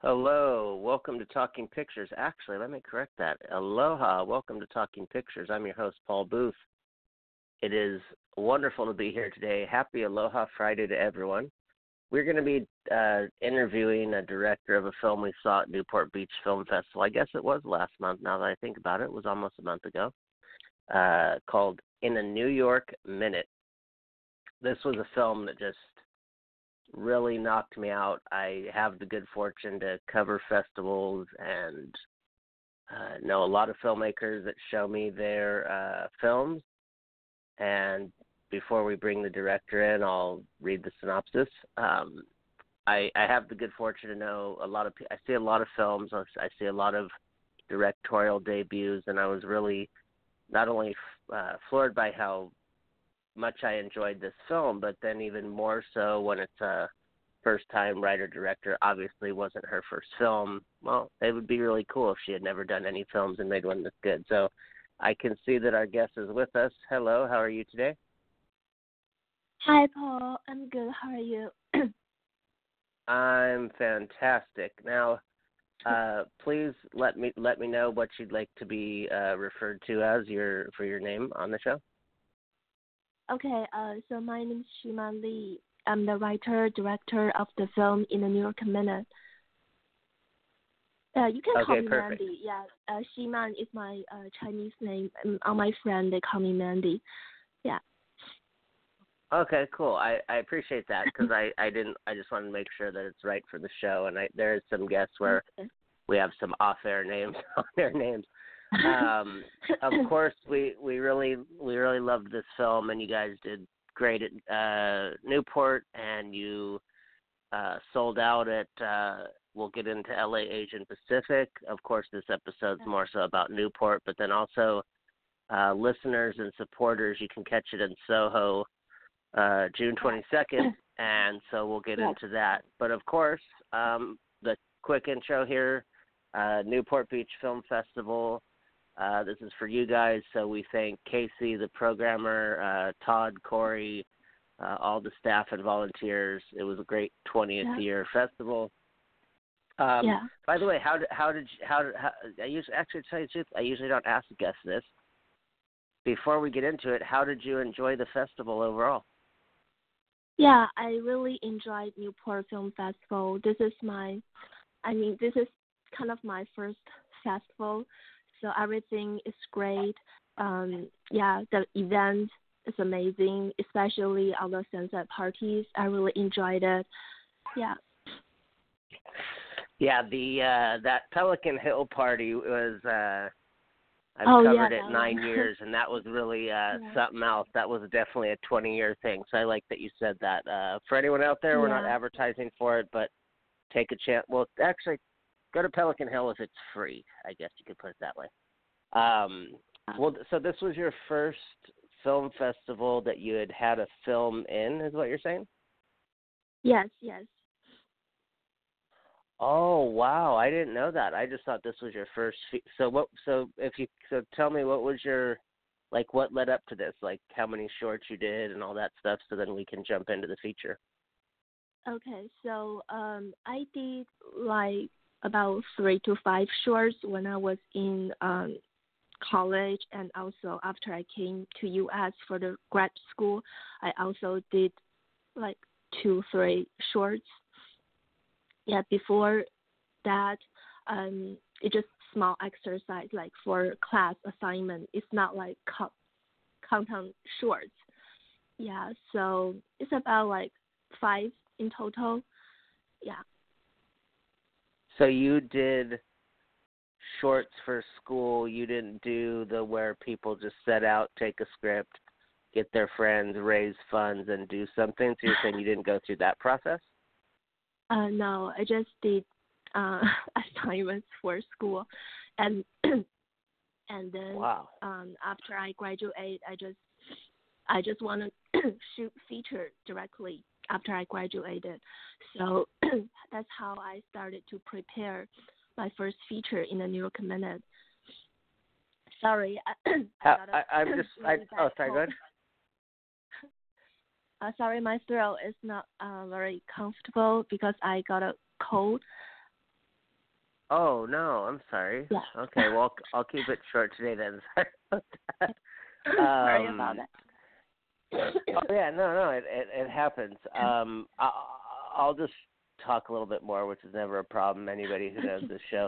Hello, welcome to Talking Pictures. Actually, let me correct that. Aloha, welcome to Talking Pictures. I'm your host, Paul Booth. It is wonderful to be here today. Happy Aloha Friday to everyone. We're going to be interviewing a director of a film we saw at Newport Beach Film Festival. I guess it was last month, now that I think about it. It was almost a month ago, called In a New York Minute. This was a film that just really knocked me out. I have the good fortune to cover festivals and know a lot of filmmakers that show me their films. And before we bring the director in, I'll read the synopsis. I have the good fortune to know a lot of. I see a lot of films. I see a lot of directorial debuts, and I was really not only floored by how much I enjoyed this film, but then even more so when it's a first-time writer-director. Obviously wasn't her first film. Well, it would be really cool if she had never done any films and made one this good. So I can see that our guest is with us. Hello, how are you today? Hi, Paul. I'm good. How are you? I'm fantastic. Now, please let me know what you'd like to be referred to as for your name on the show. Okay, so my name is Shima Lee. I'm the writer-director of the film In a New York Minute. You can call me perfect. Mandy. Yeah, Shima is my Chinese name. All my friends, they call me Mandy. Yeah. Okay, cool. I appreciate that because I just wanted to make sure that it's right for the show. And there is some guests where we have some off-air names on their names. Of course, we really loved this film, and you guys did great at Newport, and you sold out at. We'll get into LA Asian Pacific. Of course, this episode's more so about Newport, but then also listeners and supporters, you can catch it in Soho June 22nd, and so we'll get into that. But of course, the quick intro here, Newport Beach Film Festival. This is for you guys, so we thank Casey, the programmer, Todd, Corey, all the staff and volunteers. It was a great 20th year festival. By the way, I usually don't ask the guests this. Before we get into it, how did you enjoy the festival overall? Yeah, I really enjoyed Newport Film Festival. This is kind of my first festival. So everything is great. The event is amazing, especially all the sunset parties. I really enjoyed it. Yeah. Yeah, that Pelican Hill party was I've covered it 9 years, and that was really something else. That was definitely a 20-year thing. So I like that you said that. For anyone out there, we're not advertising for it, but take a chance. Well, actually, go to Pelican Hill if it's free. I guess you could put it that way. So this was your first film festival that you had a film in, is what you're saying? Yes. Oh wow! I didn't know that. I just thought this was your first. So tell me, what was your, what led up to this? Like how many shorts you did and all that stuff, so then we can jump into the feature. Okay, so I did about 3 to 5 shorts when I was in college, and also after I came to U.S. for the grad school, I also did 2-3 shorts. Yeah, before that, it's just small exercise for class assignment. It's not content shorts. Yeah, so it's about 5 in total. Yeah. So you did shorts for school. You didn't do the where people just set out, take a script, get their friends, raise funds, and do something. So you're saying you didn't go through that process? No, I just did assignments for school, and then after I graduate, I just want to shoot feature directly after I graduated. So that's how I started to prepare my first feature in the New York Minute. Sorry, sorry, go ahead. Sorry, my throat is not very comfortable because I got a cold. Oh no, I'm sorry. Yeah. Okay, well I'll keep it short today then. Sorry about that. Sorry about that. Oh yeah, no, it happens. I'll just talk a little bit more, which is never a problem. Anybody who knows this show.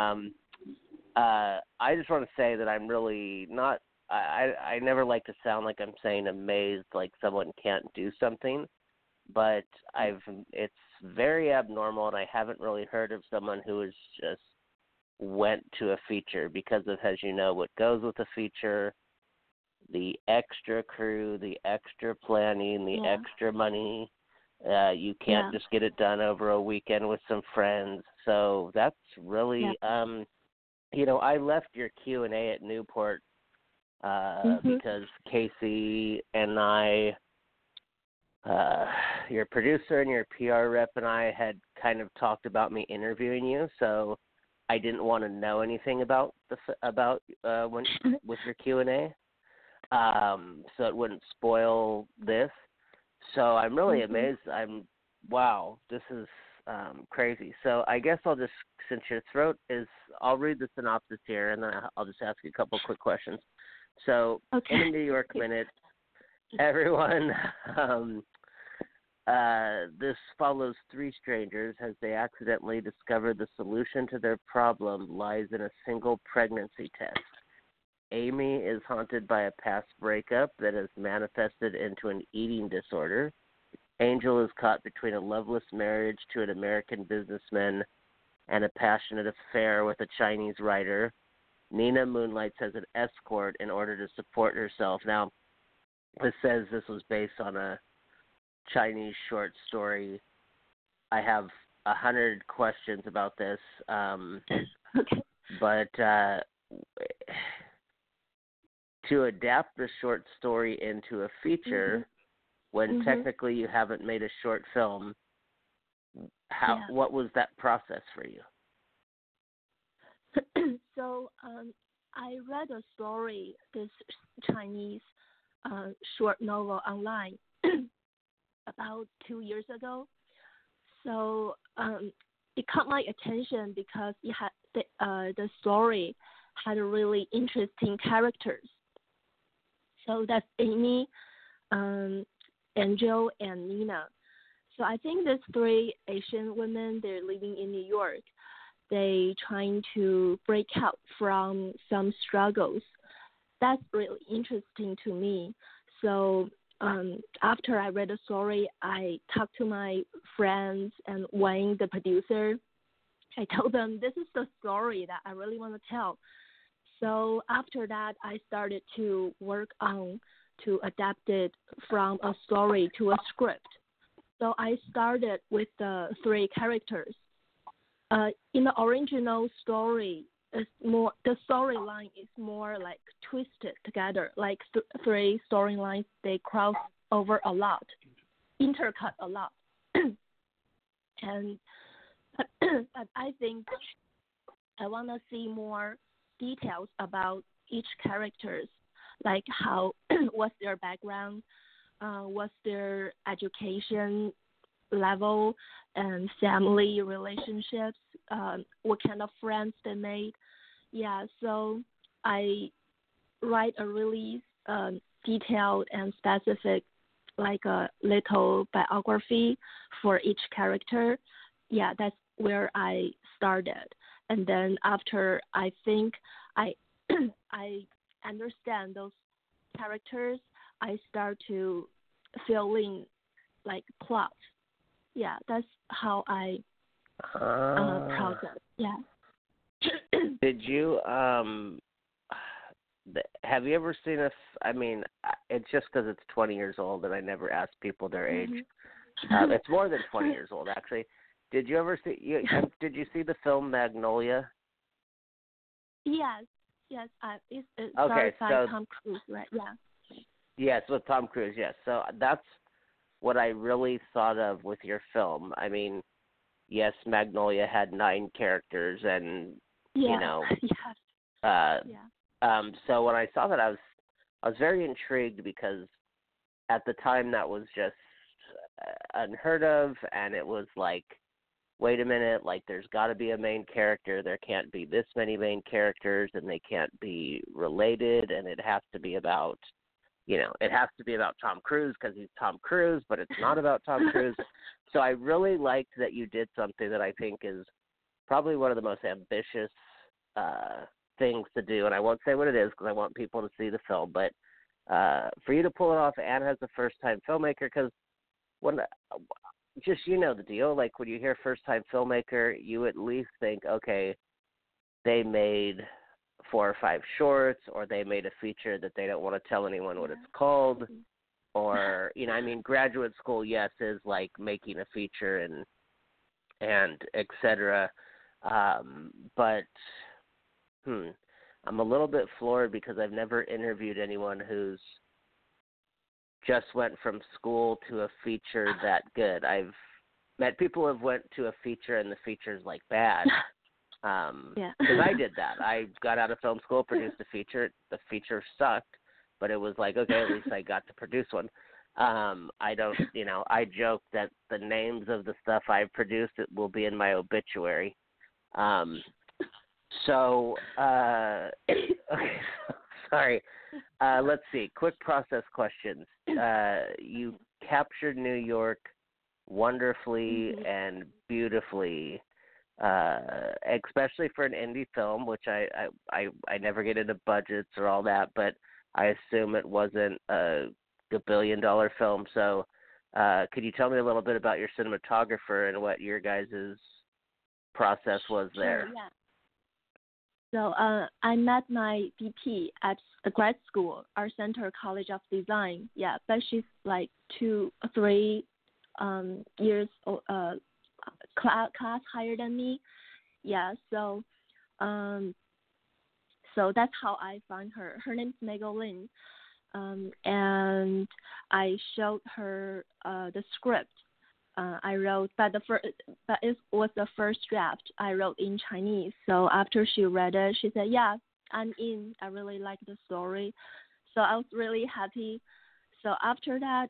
I just want to say that I'm really not. I never like to sound like I'm saying amazed, like someone can't do something, but it's very abnormal, and I haven't really heard of someone who has just went to a feature because of, as you know, what goes with a feature, the extra crew, the extra planning, the extra money. You can't just get it done over a weekend with some friends. So that's really, I left your Q&A at Newport because Casey and I, your producer and your PR rep and I had kind of talked about me interviewing you, so I didn't want to know anything about when with your Q&A, so it wouldn't spoil this. So I'm really amazed. Wow, this is crazy. So I guess I'll just, since your throat is, I'll read the synopsis here, and then I'll just ask you a couple quick questions. So in a New York Minute, everyone, this follows three strangers as they accidentally discover the solution to their problem lies in a single pregnancy test. Amy is haunted by a past breakup that has manifested into an eating disorder. Angel is caught between a loveless marriage to an American businessman and a passionate affair with a Chinese writer. Nina moonlights as an escort in order to support herself. Now, this says this was based on a Chinese short story. I have 100 questions about this, but to adapt the short story into a feature when technically you haven't made a short film, what was that process for you? So I read a story, this Chinese short novel online about 2 years ago. So it caught my attention because it had the story had really interesting characters. So that's Amy, Angel, and Nina. So I think these three Asian women, they're living in New York. They trying to break out from some struggles. That's really interesting to me. So after I read the story, I talked to my friends and Wayne, the producer. I told them this is the story that I really want to tell. So after that, I started to work on to adapt it from a story to a script. So I started with the three characters. In the original story, the storyline is more like twisted together, like three storylines, they cross over a lot, intercut a lot. But I think I want to see more details about each characters, like how, what's their background, what's their education level and family relationships, what kind of friends they made. Yeah, so I write a really detailed and specific, like a little biography for each character. Yeah, that's where I started. And then after I think I understand those characters, I start to fill in like plot. Yeah, that's how I process. Yeah. Did you have you ever seen I mean, it's just because it's 20 years old and I never ask people their age. It's more than 20 years old, actually. Did you ever see? Did you see the film Magnolia? Yes. It's okay, by so Tom Cruise, right? Yeah. Yes, with Tom Cruise. Yes, so that's what I really thought of with your film. I mean, yes, Magnolia had 9 characters, and you know, so when I saw that, I was very intrigued because at the time that was just unheard of, and it was like wait a minute, like there's got to be a main character. There can't be this many main characters, and they can't be related, and it has to be about, it has to be about Tom Cruise because he's Tom Cruise, but it's not about Tom Cruise. So I really liked that you did something that I think is probably one of the most ambitious things to do, and I won't say what it is because I want people to see the film, but for you to pull it off and as a first-time filmmaker, because when just the deal, like when you hear first-time filmmaker, you at least think, okay, they made 4 or 5 shorts, or they made a feature that they don't want to tell anyone what it's called, or graduate school, yes, is like making a feature and et cetera. But I'm a little bit floored because I've never interviewed anyone who's just went from school to a feature that good. I've met people who have went to a feature and the feature's like bad. Because I did that. I got out of film school, produced a feature. The feature sucked, but it was like, okay, at least I got to produce one. I joke that the names of the stuff I've produced will be in my obituary. Okay, sorry. Let's see. Quick process questions. You captured New York wonderfully and beautifully, especially for an indie film, which I never get into budgets or all that, but I assume it wasn't a billion-dollar film. So could you tell me a little bit about your cinematographer and what your guys' process was there? Sure, yeah. So I met my DP at the grad school, Art Center College of Design. Yeah, but she's like 2-3 years class higher than me. Yeah, so that's how I found her. Her name's Megan Lin, and I showed her the script. I wrote, but it was the first draft. I wrote in Chinese. So after she read it, she said, "Yeah, I'm in. I really like the story." So I was really happy. So after that,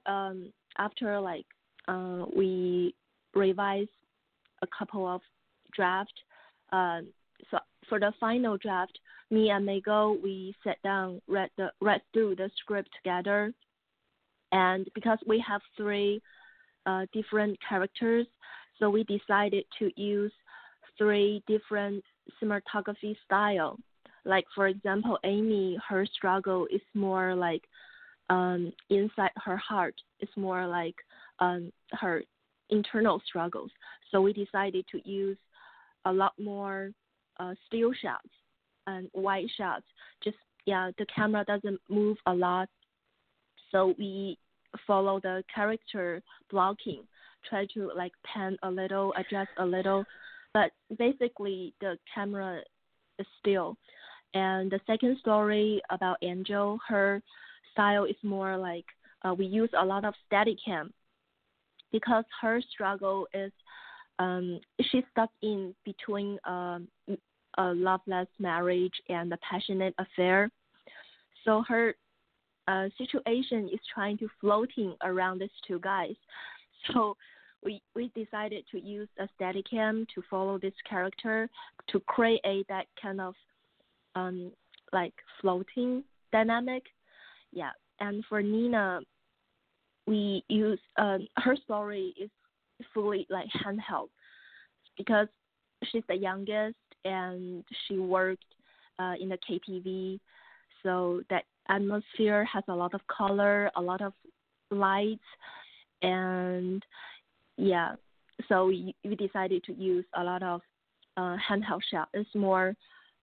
we revised a couple of drafts. So for the final draft, me and Megan, we sat down, read through the script together, and because we have 3 different characters, so we decided to use 3 different cinematography style. Like for example, Amy, her struggle is more like inside her heart. It's more like her internal struggles. So we decided to use a lot more still shots and wide shots. The camera doesn't move a lot, so we follow the character blocking, try to like pan a little, adjust a little, but basically the camera is still. And the second story about Angel, her style is more like we use a lot of Steadicam because her struggle is she's stuck in between a loveless marriage and a passionate affair. So her situation is trying to floating around these 2 guys. So we decided to use a Steadicam to follow this character to create that kind of like floating dynamic. Yeah. And for Nina, we use her story is fully like handheld because she's the youngest and she worked in the KTV, so that atmosphere has a lot of color, a lot of lights, and yeah, so we decided to use a lot of handheld shot. It's more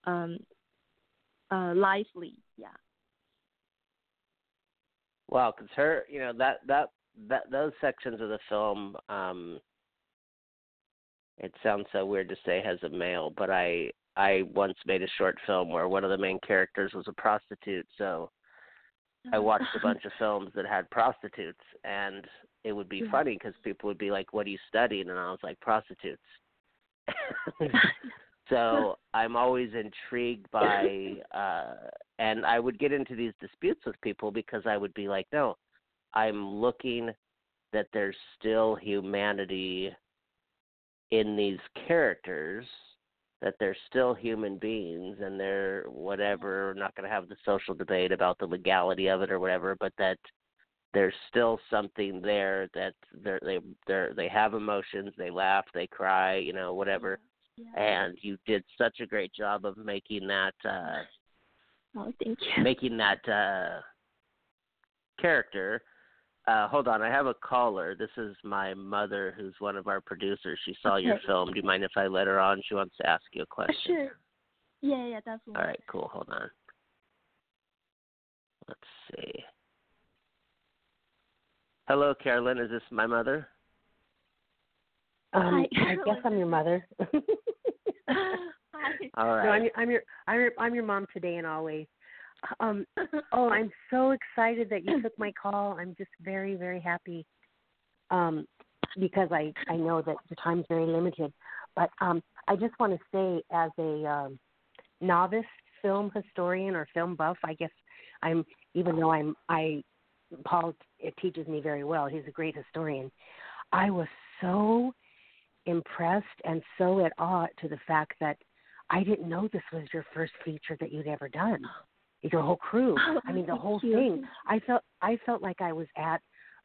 lively, yeah. Wow, because her, that those sections of the film, it sounds so weird to say has a male, but I once made a short film where one of the main characters was a prostitute, so I watched a bunch of films that had prostitutes, and it would be funny because people would be like, "What do you study?" And I was like, "Prostitutes." So I'm always intrigued by, and I would get into these disputes with people because I would be like, "No, I'm looking that there's still humanity in these characters that they're still human beings and they're whatever, not going to have the social debate about the legality of it or whatever, but that there's still something there that they have emotions, they laugh, they cry, you know, whatever. Yeah. And you did such a great job of making that Oh, thank you. making that character. Hold on, I have a caller. This is my mother, who's one of our producers. She saw your film. Do you mind if I let her on? She wants to ask you a question. Sure. Yeah, definitely. All right, cool. Hold on. Let's see. Hello, Carolyn. Is this my mother? Hi. I guess I'm your mother. Hi. All right. No, I'm your mom today and always. I'm so excited that you took my call. I'm just very, very happy because I know that the time's very limited. But I just want to say, as a novice film historian or film buff, I guess Paul teaches me very well. He's a great historian. I was so impressed and so at awe to the fact that I didn't know this was your first feature that you'd ever done. Your whole crew. I mean, the whole thing. I felt like I was at,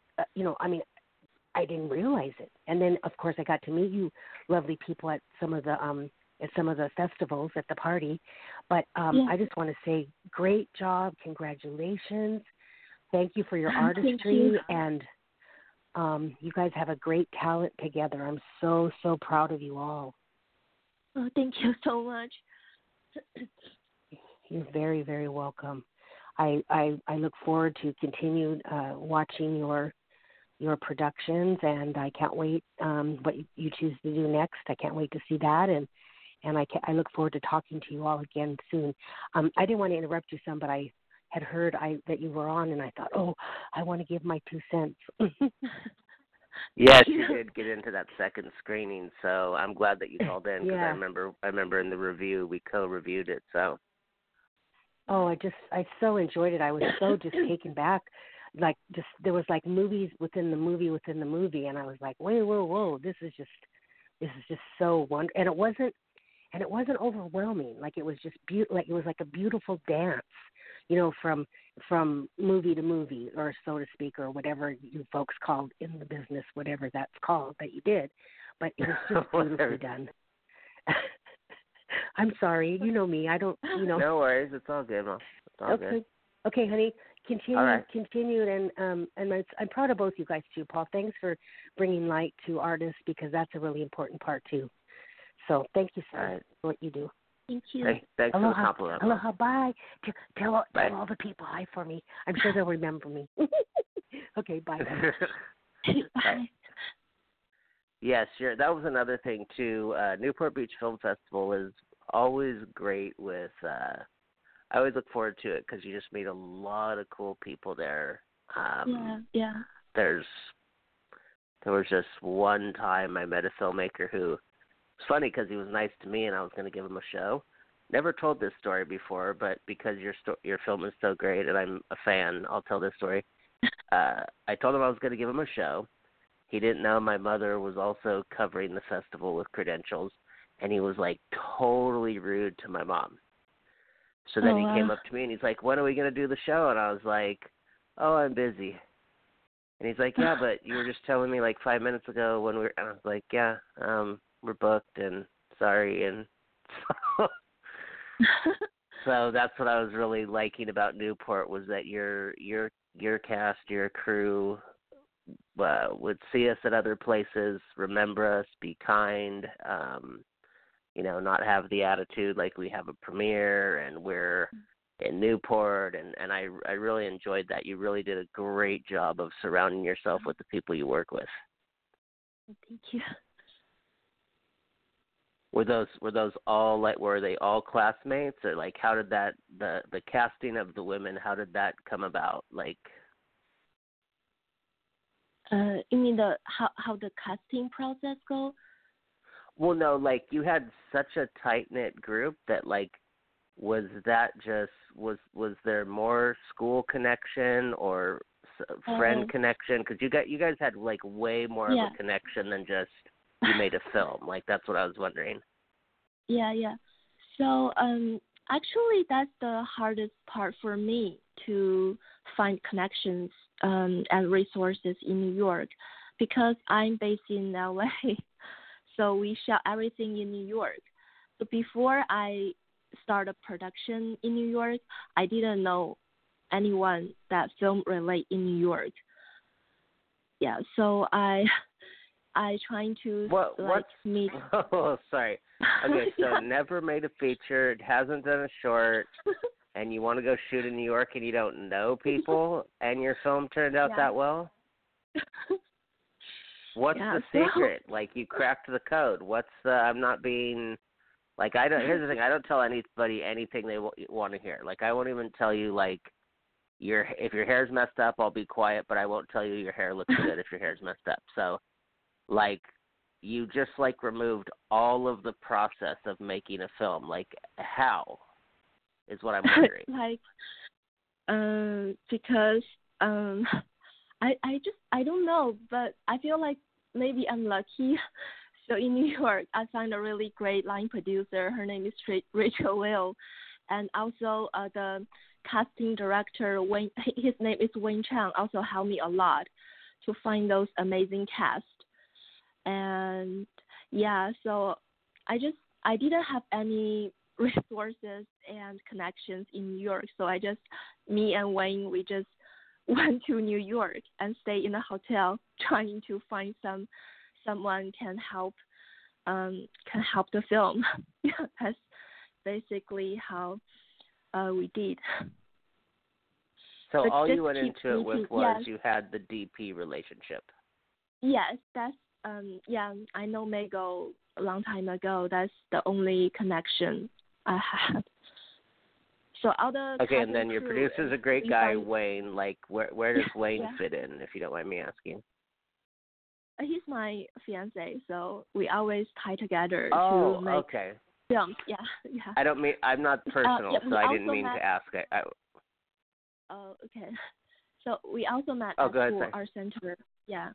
I didn't realize it. And then, of course, I got to meet you, lovely people, at some of the festivals at the party. But I just want to say, great job, congratulations. Thank you for your artistry, and you guys have a great talent together. I'm so, so proud of you all. Oh, thank you so much. You're very, very welcome. I look forward to continue watching your productions, and I can't wait what you choose to do next. I can't wait to see that, and I look forward to talking to you all again soon. I didn't want to interrupt you, son, but I had heard that you were on, and I thought, I want to give my 2 cents. Yes, you did get into that second screening, so I'm glad that you called in because I remember in the review we co-reviewed it. So. Oh, I so enjoyed it. I was so just taken back. There was like movies within the movie, and I was like, whoa, this is just so wonderful. And it wasn't overwhelming. Like it was just like it was like a beautiful dance, from movie to movie, or so to speak, or whatever you folks called in the business, whatever that's called that you did. But it was just beautifully done. I'm sorry, you know me. I don't, No worries, it's all good, Mom. It's all good. Okay, honey. Continue, and I'm proud of both you guys too, Paul. Thanks for bringing light to artists, because that's a really important part too. So thank you for what you do. Thank you. Thanks for the compliment. Aloha, bye. Tell all the people hi for me. I'm sure they'll remember me. Okay, bye. Bye. Yes, sure. That was another thing too. Newport Beach Film Festival is always great with. I always look forward to it because you just meet a lot of cool people there. Yeah. There was just one time I met a filmmaker who. It's funny because he was nice to me and I was going to give him a show. Never told this story before, but because your film is so great and I'm a fan, I'll tell this story. I told him I was going to give him a show. He didn't know my mother was also covering the festival with credentials, and he was like totally rude to my mom. So then he came up to me and he's like, "When are we going to do the show?" And I was like, "Oh, I'm busy." And he's like, "Yeah, but you were just telling me like 5 minutes ago when we were," and I was like, "Yeah, we're booked and sorry." And so that's what I was really liking about Newport, was that your cast, your crew would see us at other places, remember us, be kind, not have the attitude like we have a premiere and we're in Newport, and I really enjoyed that. You really did a great job of surrounding yourself with the people you work with. Thank you. Were those all were they all classmates, or like how did that the casting of the women, how did that come about? Like you mean how the casting process go? Well, no, like you had such a tight knit group that was there more school connection or friend connection? Because you guys had way more of a connection than just you made a film? Like, that's what I was wondering. Yeah. So actually, that's the hardest part for me, to find connections and resources in New York, because I'm based in LA. So we shot everything in New York. So before I start a production in New York, I didn't know anyone that film relate in New York. Yeah, so I trying to meet. Oh, sorry. Okay, so Yeah. never made a feature, hasn't done a short, and you want to go shoot in New York and you don't know people, and your film turned out that well? What's the secret? Like, you cracked the code. I'm not being, like, here's the thing, I don't tell anybody anything they want to hear. Like, I won't even tell you, like, if your hair's messed up, I'll be quiet, but I won't tell you your hair looks good if your hair's messed up. So, like, you just, like, removed all of the process of making a film. Like, how is what I'm wondering. Because I don't know, but I feel like maybe I'm lucky. So in New York, I found a really great line producer. Her name is Rachel Will, and also the casting director, Wayne. His name is Wayne Chang. Also helped me a lot to find those amazing cast. And yeah, so I didn't have any resources and connections in New York. So me and Wayne, we just went to New York and stayed in a hotel, trying to find someone can help the film. Yeah, that's basically how we did. So but all you went into it with was yes. You had the DP relationship. Yes, that's I know Mego a long time ago. That's the only connection I had. So okay, and then your producer's a great guy, Wayne. Like, where does Wayne fit in, if you don't mind me asking? He's my fiance, so we always tie together to make okay. films. Yeah. I don't mean, I'm not personal, so I didn't mean to ask. Oh, okay. So we also met at school, our center. Yeah.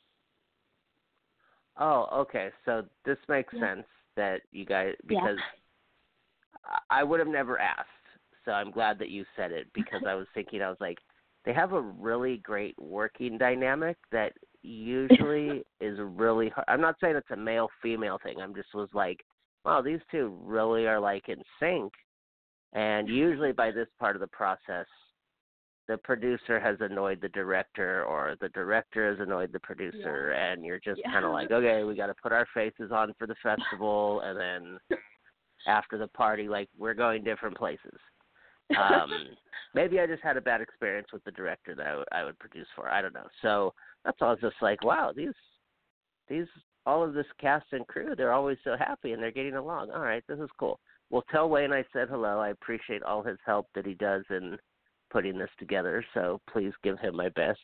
Oh, okay. So this makes sense that you guys, because I would have never asked. So I'm glad that you said it, because I was thinking, I was like, they have a really great working dynamic that usually is really hard. I'm not saying it's a male-female thing. I'm just was like, wow, these two really are like in sync. And usually by this part of the process, the producer has annoyed the director, or the director has annoyed the producer, and you're just kind of like, okay, we got to put our faces on for the festival, and then after the party, like, we're going different places. Maybe I just had a bad experience with the director that I would produce for. I don't know. So that's all. I was just like, wow, these all of this cast and crew, they're always so happy and they're getting along. All right, this is cool. Well, tell Wayne I said hello. I appreciate all his help that he does in putting this together, so please give him my best.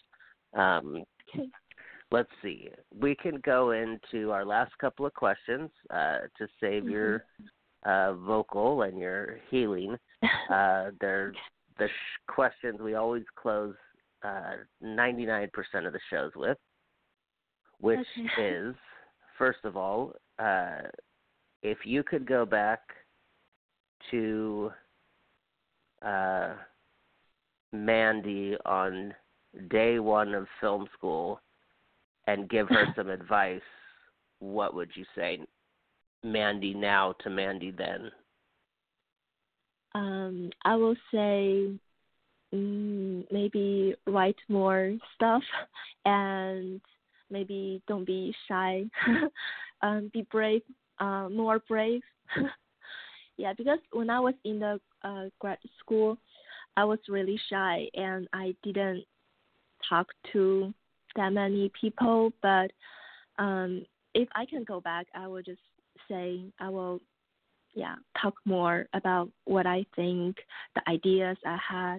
Let's see. We can go into our last couple of questions to save your vocal and your healing. They're the questions we always close 99% of the shows with, which is, first of all, if you could go back to Mandy on day one of film school and give her some advice, what would you say? Mandy now to Mandy then? I will say maybe write more stuff, and maybe don't be shy. Be brave, more brave. Yeah, because when I was in the grad school, I was really shy and I didn't talk to that many people. But if I can go back, I will just say I will, talk more about what I think, the ideas I had.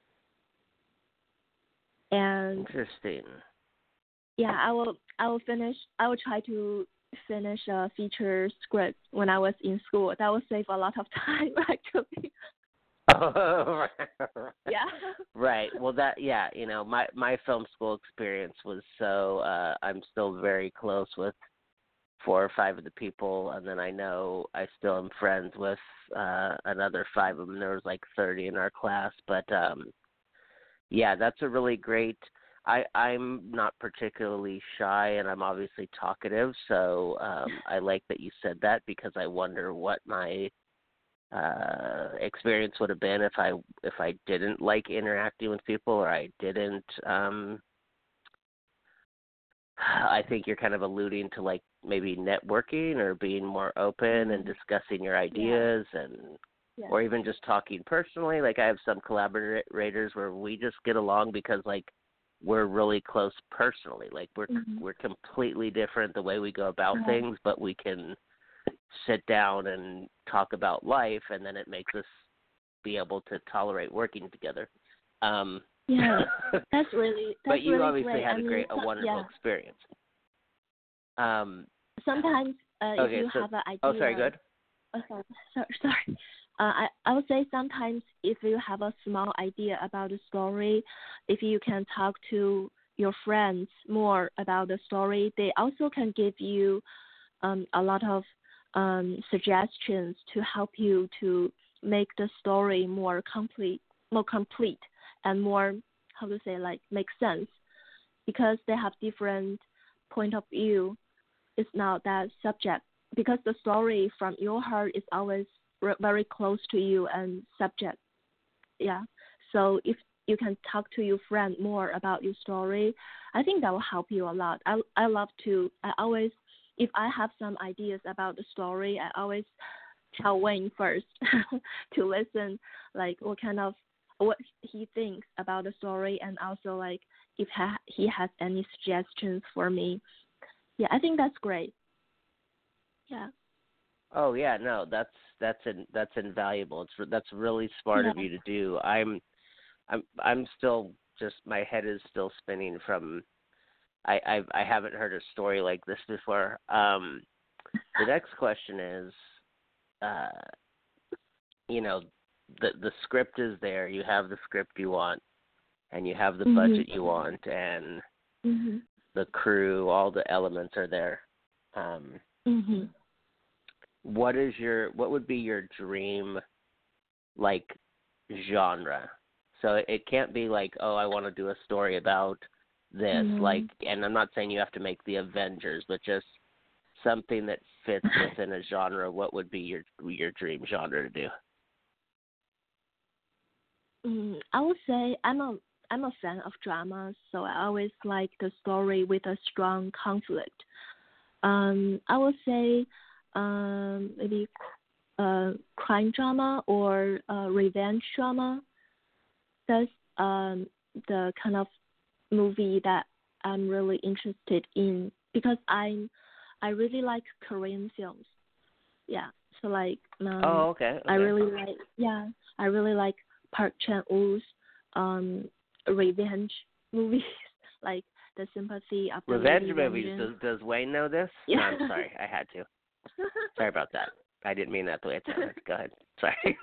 And interesting. Yeah, I will try to finish a feature script when I was in school. That will save a lot of time, actually. Oh, yeah. Right. Well, my film school experience was so. I'm still very close with 4 or 5 of the people, and then I know I still am friends with another 5 of them. There was like 30 in our class, but yeah, that's a really great. I'm not particularly shy, and I'm obviously talkative, so I like that you said that because I wonder what my experience would have been if I didn't like interacting with people, or I didn't. I think you're kind of alluding to like maybe networking or being more open and discussing your ideas and or even just talking personally. Like I have some collaborators where we just get along because like we're really close personally. Like we're completely different the way we go about things, but we can sit down and talk about life, and then it makes us be able to tolerate working together. Yeah, that's really. But you really obviously great. had a wonderful experience. Sometimes if you have an idea. Oh, sorry. Good. Sorry. I would say sometimes if you have a small idea about the story, if you can talk to your friends more about the story, they also can give you a lot of suggestions to help you to make the story more complete, and more, how to say, like make sense, because they have different point of view. It's not that subject, because the story from your heart is always very close to you and subject. Yeah. So if you can talk to your friend more about your story, I think that will help you a lot. I always, if I have some ideas about the story, I always tell Wayne first to listen, like what he thinks about the story, and also like if he has any suggestions for me. Yeah, I think that's great. Yeah. Oh yeah, no, that's invaluable. That's really smart of you to do. I'm still just, my head is still spinning from. I haven't heard a story like this before. The next question is, the script is there. You have the script you want, and you have the budget you want, and the crew, all the elements are there. What would be your dream, like, genre? So it can't be like, oh, I want to do a story about this, like, and I'm not saying you have to make the Avengers, but just something that fits within a genre. What would be your dream genre to do? I would say I'm a fan of dramas, so I always like the story with a strong conflict. I would say maybe crime drama or revenge drama. That's the kind of movie that I'm really interested in, because I really like Korean films. Yeah, so like okay. I really like Park Chan-wook's revenge movies, like The Sympathy of the Revenge Lady movies. Vengeance. Does Wayne know this? Yeah. No, I'm sorry, I had to. Sorry about that. I didn't mean that the way it sounded. Go ahead. Sorry.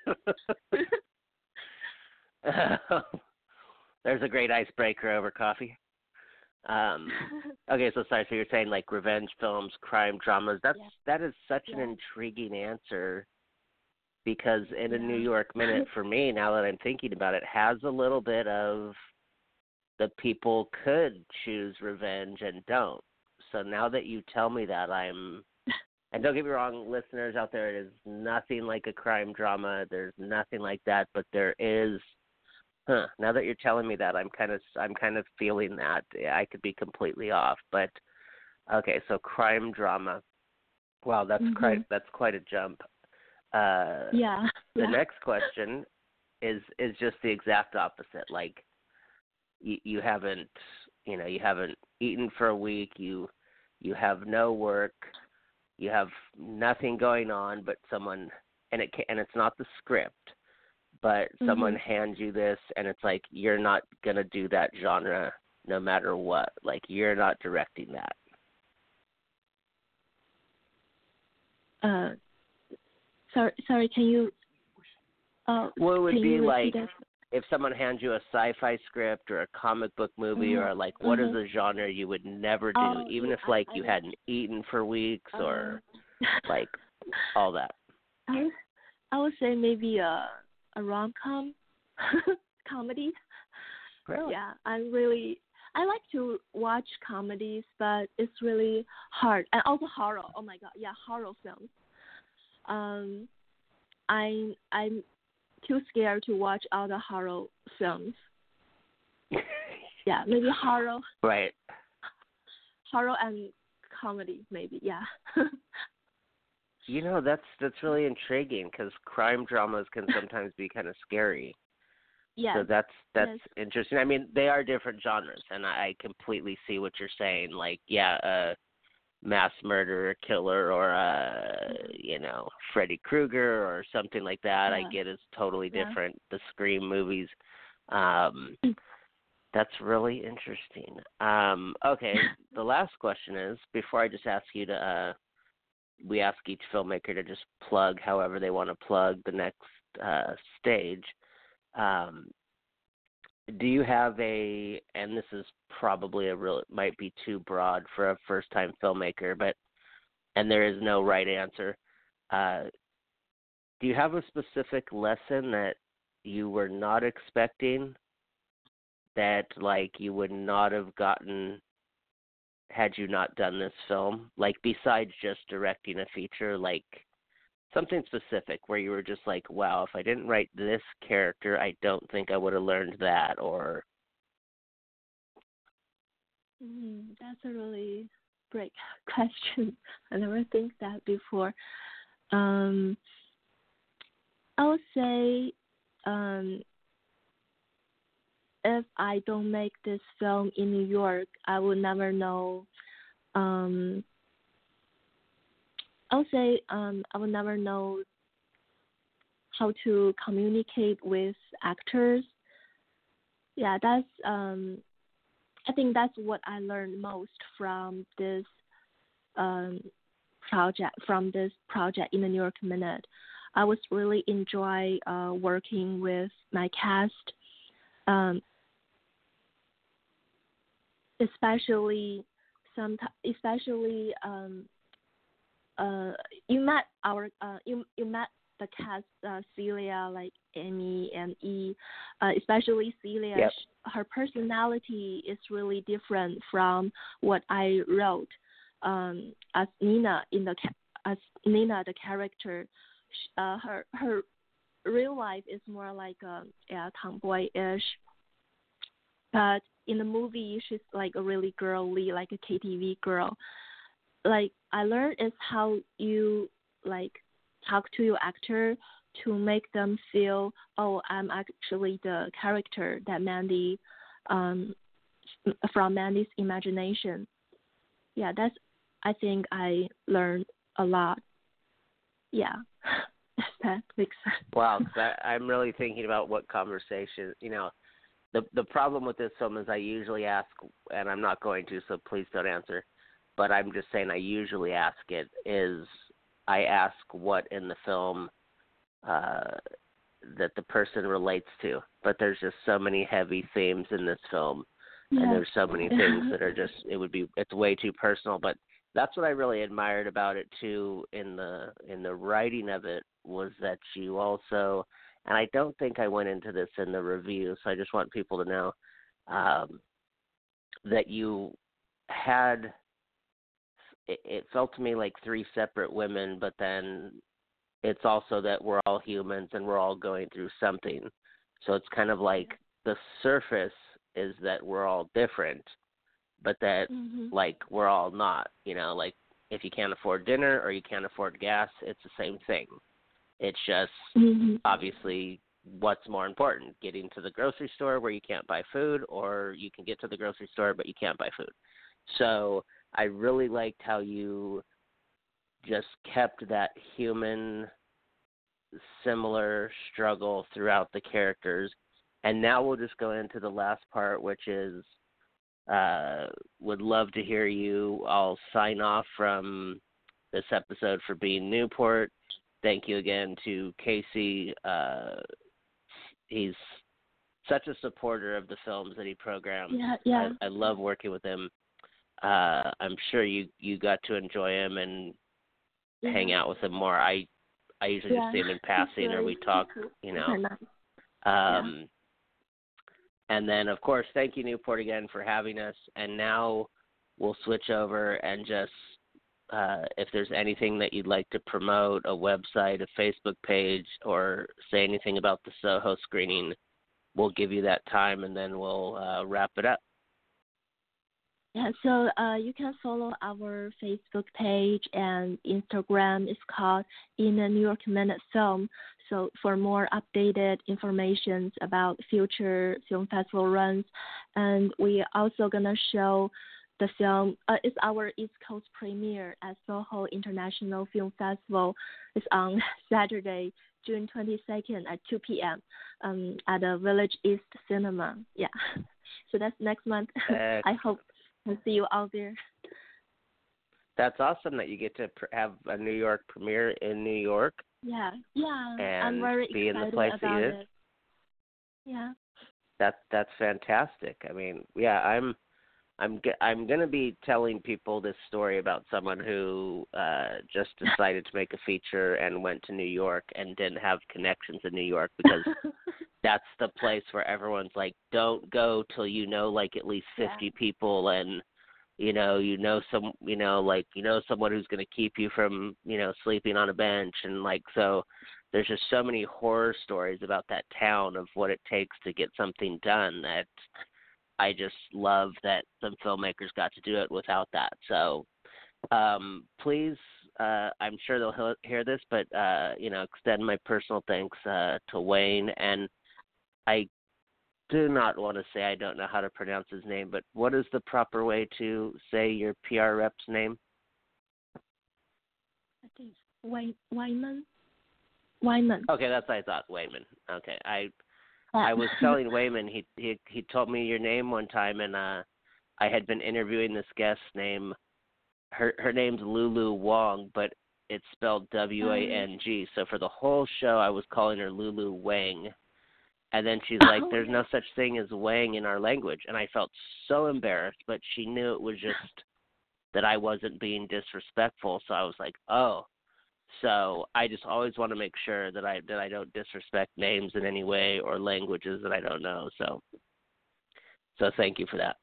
There's a great icebreaker over coffee. Okay, so sorry. So you're saying like revenge films, crime dramas. That is such an intriguing answer, because in a New York Minute, for me, now that I'm thinking about it, has a little bit of the people could choose revenge and don't. So now that you tell me that, and don't get me wrong, listeners out there, it is nothing like a crime drama. There's nothing like that, but there is. Now that you're telling me that, I'm kind of feeling that. I could be completely off, but okay. So crime drama. Wow, that's quite a jump. The next question is just the exact opposite. Like you haven't eaten for a week. You have no work. You have nothing going on, but someone, and it's not the script, but someone hands you this, and it's like, you're not gonna do that genre no matter what. Like, you're not directing that. Sorry, can you? What would be like? if someone hands you a sci-fi script or a comic book movie or like what is a genre you would never do, even if like you hadn't eaten for weeks or like all that? I would say maybe a rom-com comedy. Really? Yeah, I like to watch comedies, but it's really hard. And also horror. Oh my god, yeah, horror films. I'm too scared to watch all the horror films. Yeah, maybe horror. Right. Horror and comedy, maybe. Yeah. You know, that's really intriguing because crime dramas can sometimes be kind of scary. Yeah. So that's interesting. I mean, they are different genres, and I completely see what you're saying. Like, yeah, a mass murderer, killer, or Freddy Krueger or something like that. I get is totally different. The Scream movies. That's really interesting. Okay, the last question is, before I just ask you to, we ask each filmmaker to just plug however they want to plug the next stage. Do you have and this is probably might be too broad for a first-time filmmaker, and there is no right answer. Do you have a specific lesson that you were not expecting that, like, you would not have gotten had you not done this film? Like, besides just directing a feature, like, something specific where you were just like, wow, if I didn't write this character, I don't think I would have learned that, or... That's a really great question. I never think that before. I would say if I don't make this film in New York, I would never know. I would say I would never know how to communicate with actors. Yeah, that's. I think that's what I learned most from this project in the New York Minute. I was really enjoy working with my cast, especially you met the cast, Celia, like Amy and E, especially Celia. Yep. Her personality is really different from what I wrote as Nina as Nina the character. Her real life is more like tomboyish, but in the movie she's like a really girly, like a KTV girl. Like I learned is how you like talk to your actor to make them feel, oh, I'm actually the character that Mandy, from Mandy's imagination. Yeah, I think I learned a lot. Yeah, if that makes sense. Wow, I'm really thinking about what conversation, the problem with this film is I usually ask, and I'm not going to, so please don't answer, but I'm just saying I usually ask it, is I ask what in the film that the person relates to. But there's just so many heavy themes in this film, and there's so many things that are just, it's way too personal. But that's what I really admired about it too in the writing of it, was that you also, and I don't think I went into this in the review, so I just want people to know that you had, it felt to me like three separate women, but then it's also that we're all humans and we're all going through something. So it's kind of like the surface is that we're all different, but that like we're all not, like if you can't afford dinner or you can't afford gas, it's the same thing. It's just obviously what's more important, getting to the grocery store where you can't buy food, or you can get to the grocery store but you can't buy food. So I really liked how you just kept that human, similar struggle throughout the characters. And now we'll just go into the last part, which is would love to hear you. I'll sign off from this episode for Being Newport. Thank you again to Casey. He's such a supporter of the films that he programs. Yeah. I love working with him. I'm sure you got to enjoy him and hang out with him more. I usually just see him in passing or we talk, you know. And then, of course, thank you, Newport, again for having us. And now we'll switch over and just, if there's anything that you'd like to promote, a website, a Facebook page, or say anything about the Soho screening, we'll give you that time, and then we'll wrap it up. Yeah, so you can follow our Facebook page and Instagram. It's called In a New York Minute Film. So for more updated information about future film festival runs, and we also gonna show the film. It's our East Coast premiere at Soho International Film Festival. It's on Saturday, June 22nd at 2 p.m. At the Village East Cinema. Yeah, so that's next month. I hope to see you out there. That's awesome that you get to have a New York premiere in New York. Yeah, and I'm very be excited in the place about it is. it. Yeah. That's fantastic. I mean, yeah, I'm going to be telling people this story about someone who just decided to make a feature and went to New York and didn't have connections in New York, because that's the place where everyone's like, don't go till you know like at least 50 people, and someone who's going to keep you from, sleeping on a bench, and like, so there's just so many horror stories about that town of what it takes to get something done that I just love that some filmmakers got to do it without that. So please, I'm sure they'll hear this, but, extend my personal thanks to Wayne. And I do not want to say I don't know how to pronounce his name, but what is the proper way to say your PR rep's name? I think Wyman. Wyman. Okay, that's what I thought, Wayman. Okay, I was telling Wayman, he told me your name one time, and I had been interviewing this guest name. Her name's Lulu Wong, but it's spelled W-A-N-G. So for the whole show, I was calling her Lulu Wang. And then she's like, there's no such thing as Wang in our language. And I felt so embarrassed, but she knew it was just that I wasn't being disrespectful. So I was like, oh. So I just always want to make sure that I don't disrespect names in any way or languages that I don't know. So thank you for that.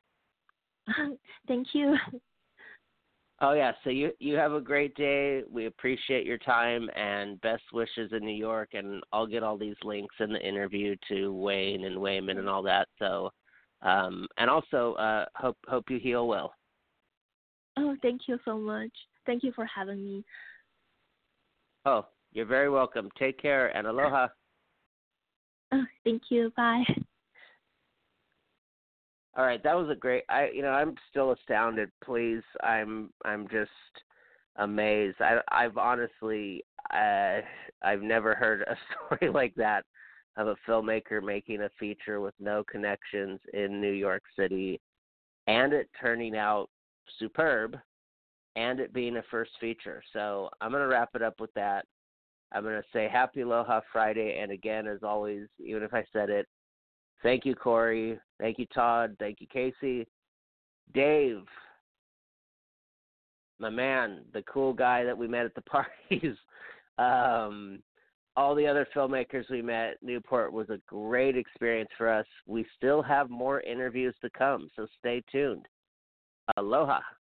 Thank you. Oh, yeah. So you have a great day. We appreciate your time, and best wishes in New York. And I'll get all these links in the interview to Wayne and Wayman and all that. So, and also hope you heal well. Oh, thank you so much. Thank you for having me. Oh, you're very welcome. Take care, and aloha. Oh, thank you. Bye. All right, that was a great. I'm still astounded. Please, I'm just amazed. I've honestly, I've never heard a story like that of a filmmaker making a feature with no connections in New York City, and it turning out superb, and it being a first feature. So I'm going to wrap it up with that. I'm going to say Happy Aloha Friday, and again, as always, even if I said it, thank you, Corey. Thank you, Todd. Thank you, Casey. Dave, my man, the cool guy that we met at the parties. All the other filmmakers we met. Newport was a great experience for us. We still have more interviews to come, so stay tuned. Aloha.